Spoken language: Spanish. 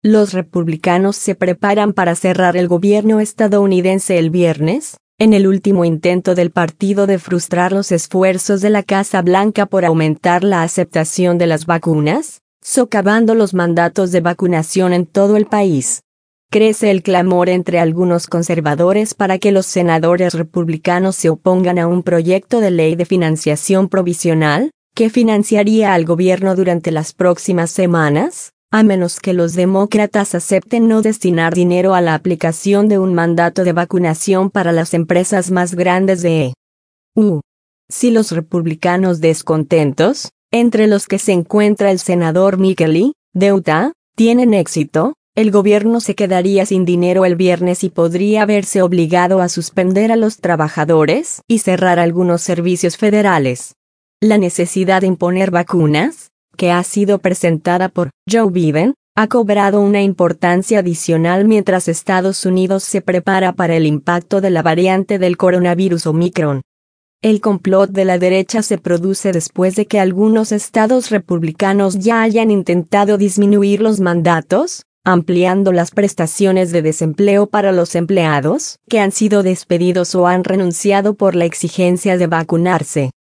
Los republicanos se preparan para cerrar el gobierno estadounidense el viernes, en el último intento del partido de frustrar los esfuerzos de la Casa Blanca por aumentar la aceptación de las vacunas, socavando los mandatos de vacunación en todo el país. Crece el clamor entre algunos conservadores para que los senadores republicanos se opongan a un proyecto de ley de financiación provisional, que financiaría al gobierno durante las próximas semanas, a menos que los demócratas acepten no destinar dinero a la aplicación de un mandato de vacunación para las empresas más grandes de EU. Si los republicanos descontentos, entre los que se encuentra el senador Mick Lee, de Utah, tienen éxito, el gobierno se quedaría sin dinero el viernes y podría verse obligado a suspender a los trabajadores y cerrar algunos servicios federales. La necesidad de imponer vacunas, que ha sido presentada por Joe Biden, ha cobrado una importancia adicional mientras Estados Unidos se prepara para el impacto de la variante del coronavirus Omicron. El complot de la derecha se produce después de que algunos estados republicanos ya hayan intentado disminuir los mandatos, ampliando las prestaciones de desempleo para los empleados que han sido despedidos o han renunciado por la exigencia de vacunarse.